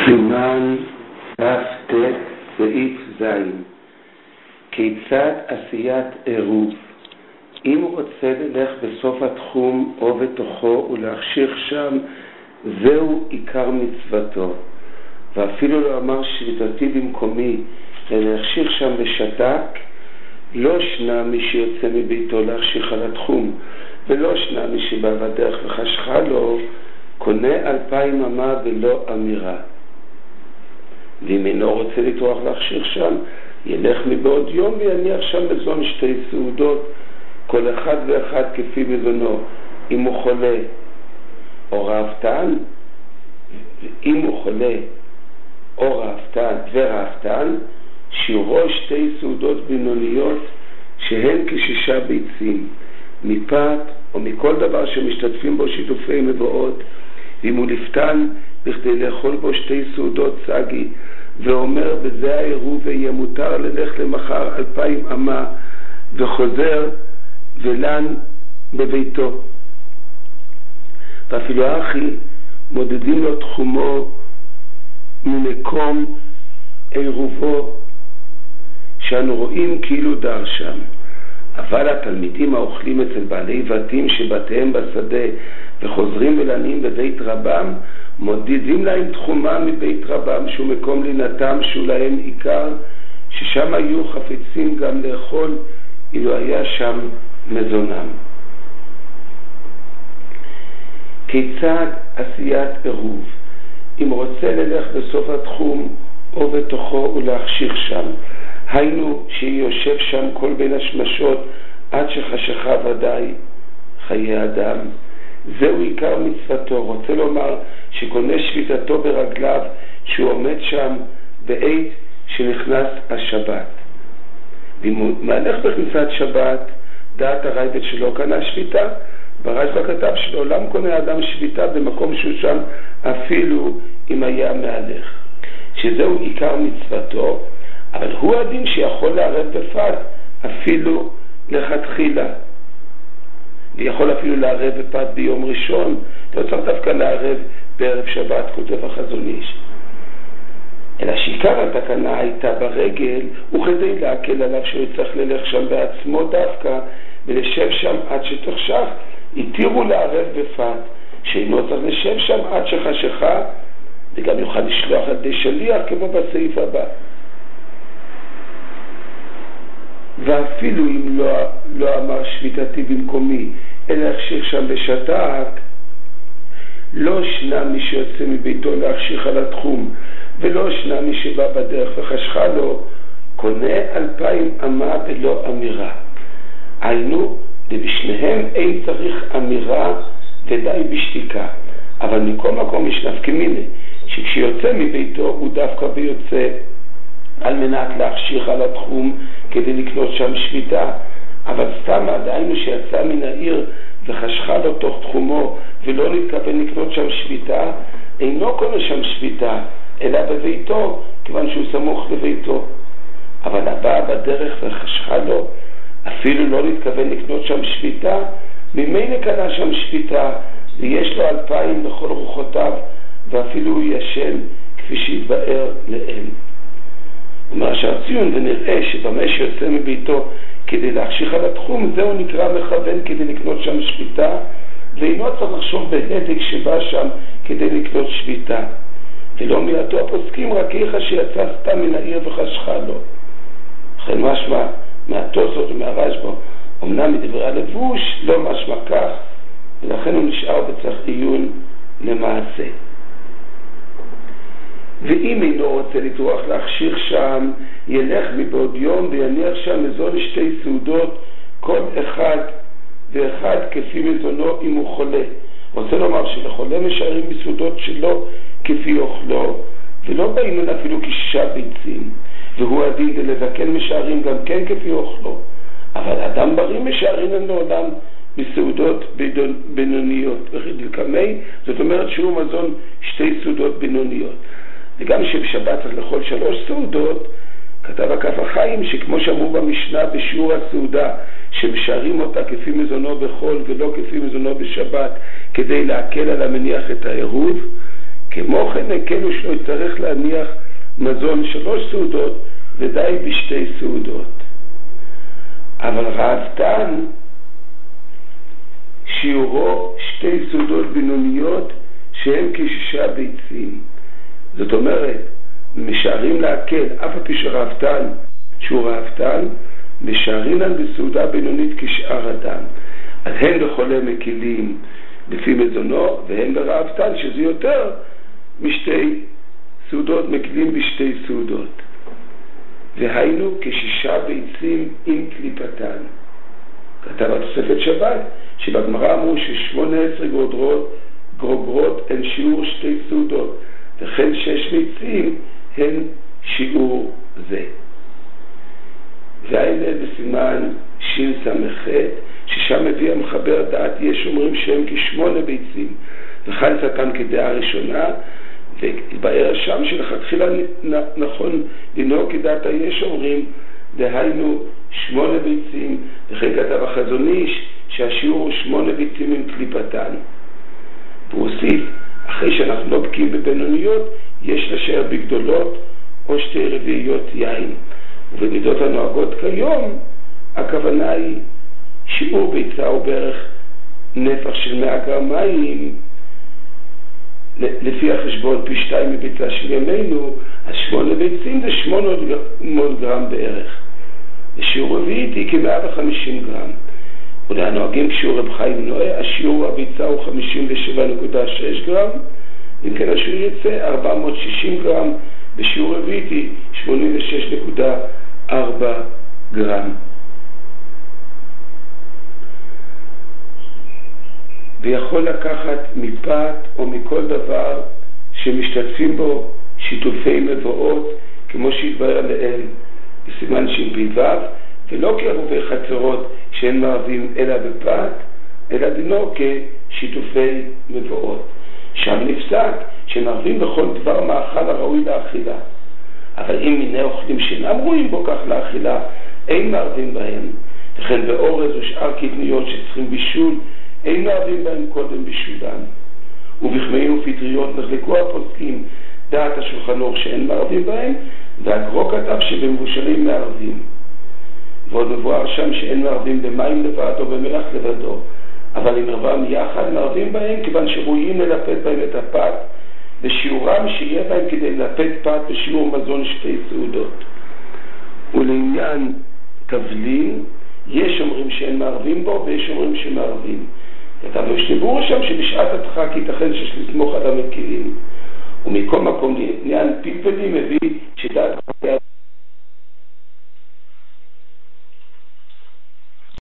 סימן ת"ט סעיף ז'. כיצד עשיית עירוב? אם הוא רוצה ללך בסוף התחום או בתוכו ולהחשיך שם, זהו עיקר מצוותו. ואפילו לא אמר שביתתי במקומי, אלא להחשיך שם בשתק, לא שנה מי שיוצא מביתו להחשיך על התחום, ולא שנה מי שבא בדרך וחשכה לו, קונה 2,000 אמה ולא אמירה. ואם אינו רוצה לטרוח להחשיך שם, ילך מבעוד יום ויניח שם מזון 2 סעודות, כל אחד ואחד כפי מזונו, אם הוא חולה או רעבתן, אם הוא חולה או רעבתן ורעבתן, שיעורו 2 סעודות בינוניות שהן כ6 ביצים, מפת או מכל דבר שמשתתפים בו שיתופי מבואות. ואם הוא לפתן בכדי לאכול בו 2 סעודות סגי, ואומר בזה העירוב ויהיה מותר ללך למחר 2,000 אמה, וחוזר ולן בביתו. ואפילו האחי מודדים לו תחומו ממקום עירובו, שאנו רואים כאילו דר שם. אבל התלמידים האוכלים אצל בעלי בתים שבתיהם בשדה וחוזרים ולנים בבית רבם, מודדים להם תחומם מבית רבם שהוא מקום לינתם שהוא להם עיקר, ששם היו חפצים גם לאכול אילו היה שם מזונם. כיצד עשיית עירוב? אם רוצה ללך בסוף התחום או בתוכו ולהחשיך שם, היינו שיושב שם כל בין השמשות עד שחשכה ודאי חיי אדם, זהו עיקר מצוותו. רוצה לומר שקונה שביתתו ברגליו שהוא עומד שם בעת שנכנס השבת. ואם הוא מהלך בכניסת שבת, דעת הרייבד שלו קנה שביתה, ברייבד כתב שלעולם קונה אדם שביתה במקום שהוא שם אפילו אם היה מהלך, שזהו עיקר מצוותו. אבל הוא הדין שיכול לערב בפת אפילו לכתחילה, ויכול אפילו לערב בפת ביום ראשון, לא צריך דווקא לערב בערב שבת, כותב החזון איש. אלא שעיקר התקנה הייתה ברגל, וכדי להקל עליו שהוא צריך ללך שם בעצמו דווקא ולשב שם עד שתחשך, התירו לערב בפת, שאינו צריך לשב שם עד שחשכה, וגם יוכל לשלוח על ידי שליח כמו בסעיף הבא. ואפילו אם לא אמר שביתתי במקומי, אלא החשיך שם בשתק, לא שנה מי שיוצא מביתו להחשיך על התחום, ולא שנה מי שבא בדרך וחשכה לו, קונה 2,000 אמה ולא אמירה. היינו, ובשניהם אין צריך אמירה ודי בשתיקה. אבל מכל מקום יש נפקא מינה, שכשיוצא מביתו הוא דווקא ביוצא על מנת להחשיך על התחום כדי לקנות שם שביתה. אבל סתם עדיין שיצא מן העיר וחשכה לו תוך תחומו ולא להתכוון לקנות שם שביתה, אינו קונה שם שביתה אלא בביתו, כיוון שהוא סמוך לביתו. אבל הבא בדרך וחשכה לו, אפילו לא להתכוון לקנות שם שביתה, ממילא קנה שם שביתה ויש לו 2,000 בכל רוחותיו, ואפילו הוא ישן כפי שהתבאר לאל. אומר שהציון ונראה שבמה שיוצא מביתו כדי להחשיך על התחום, זהו נקרא מכוון כדי לקנות שם שביתה, ואינו צריך לחשוב בהדק שבא שם כדי לקנות שביתה. ולא מיעטו הפוסקים רק איכה שיצא סתם מן העיר וחשכה לו. לכן משמע מהתוספות ומהרשב"א, אמנם מדברי הלבוש לא משמע כך, ולכן הוא נשאר בצריך עיון למעשה. ואם אינו רוצה לטרוח להחשיך שם, ילך מבעוד יום ויניח שם מזון 2 סעודות, כל אחד ואחד כפי מזונו אם הוא חולה. רוצה לומר שלחולה משארים בסעודות שלו כפי אוכלו, ולא באימון אפילו כ6 ביצים, והוא הדין לזקן משארים גם כן כפי אוכלו. אבל אדם בריא משארים לנו אדם בסעודות בינוניות, וכדלקמי, זאת אומרת שהוא מזון 2 סעודות בינוניות. וגם שבשבת צריך לאכול 3 סעודות, כתב הכף החיים שכמו שאמרו במשנה בשיעור הסעודה, שמשארים אותה כפי מזונו בחול ולא כפי מזונו בשבת, כדי להקל על המניח את העירוב, כמו כן הקלו שלא יצטרך להניח מזון 3 סעודות ודי ב2 סעודות. אבל ראוותן שיעורו 2 סעודות בינוניות שהן כ6 ביצים. זאת אומרת, משערים להקל, אף על פי שראוותן שהוא ראוותן, משערינן בסעודה בינונית כשאר אדם. אז הן בחולה מקילים לפי מזונו, והן בראוותן שזה יותר מ2 סעודות מקילים ב2 סעודות. והיינו כ6 ביצים עם קליפתן. כתב התוספת שבת, שבגמרא אמרו ש18 גרוגרות הן שיעור 2 סעודות, וכן 6 ביצים הן שיעור זה. והאלה בסימן שס"ח, ששם מביא המחבר דעת יש אומרים שהם כ8 ביצים, וכאן סתם כדעה ראשונה, ובער שם שלכתחילה נכון לנהוג כדעת היש אומרים, דהיינו 8 ביצים, וכן כתב החזון איש שהשיעור הוא 8 ביצים עם קליפתן. והוא הוסיף, אחרי שאנחנו לא בקיאים בבינוניות, יש לשער בגדולות או 2/4 יין. ובמידות הנוהגות כיום, הכוונה היא שיעור ביצה הוא בערך נפח של 100 גרם מים, לפי החשבון פי 2 מביצה של ימינו, אז 8 ביצים זה 800 גרם בערך. ושיעור רביעית היא כ150 גרם. ולנוהגים כשיעור רב חיים נועה, השיעור הביצה הוא 57.6 גרם, אם כן השיעור יצא 460 גרם, בשיעור רביעית היא 86.4 גרם. ויכול לקחת מפת או מכל דבר שמשתתפים בו שיתופי מבואות, כמו שהתברר לאל בסימן ש"פ"ו, ולא כערובי חצרות שאין מערבים אלא בפת, אלא דינו כשיתופי מבואות. שם נפסק שמערבים בכל דבר מאכל הראוי לאכילה. אבל אם מיני אוכלים שאינם ראויים בו כך לאכילה, אין מערבים בהם. וכן באורז ושאר קטניות שצריכים בישול, אין מערבים בהם קודם בישולן. ובחמאים ופטריות נחלקו הפוסקים דעת השולחן אורוך שאין מערבים בהם, והגרו כתב שבמבושלים מערבים. ועוד מבואר שם שאין מערבים במים לבד או במלח לבדו, אבל אם ערבם יחד מערבים בהם, כיוון שראויים ללפת בהם את הפת, ושיעורם שיהיה בהם כדי ללפת פת בשיעור מזון 2 סעודות. ולעניין תבלין, יש אומרים שאין מערבים בו ויש אומרים שמערבים. כתב ושנבור שם שבשעת הדחק ייתכן שיש לסמוך על המקילים. ומכל מקום לעניין פלפלים מביא שדעת